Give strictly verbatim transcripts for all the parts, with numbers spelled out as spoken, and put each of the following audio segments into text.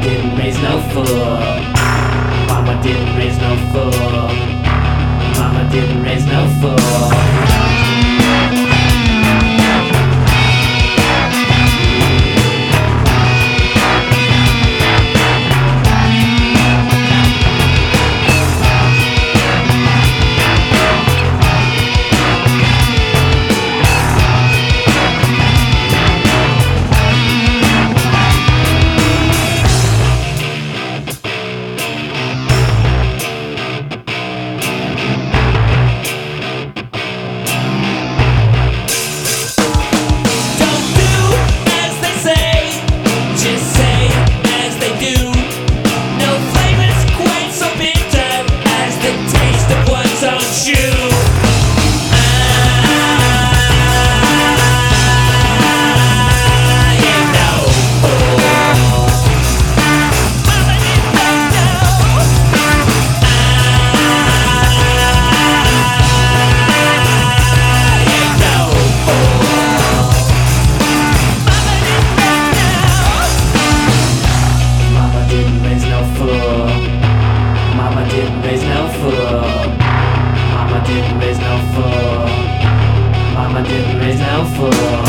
didn't raise no fool. Mama didn't raise no fool. Mama didn't raise no fool. Mama didn't raise no fool.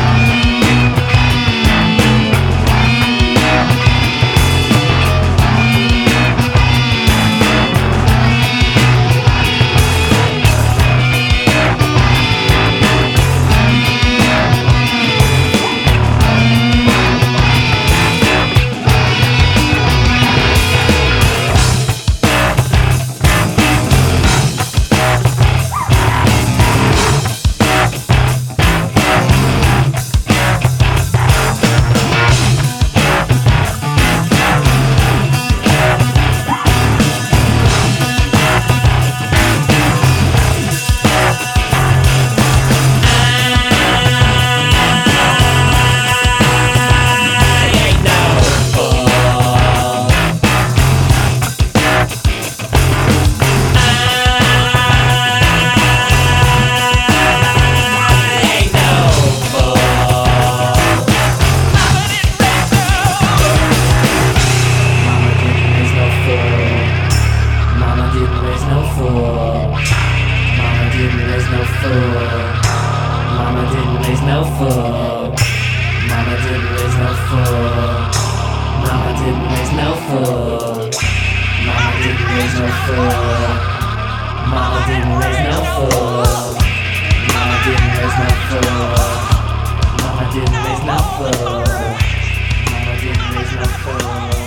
Mama didn't raise no fool. Mama didn't raise no fool. Mama didn't raise no fool. Mama didn't raise no fool. Mama didn't raise no fool. Mama didn't raise no fool. Mama didn't raise no fool. Mama didn't raise no fool.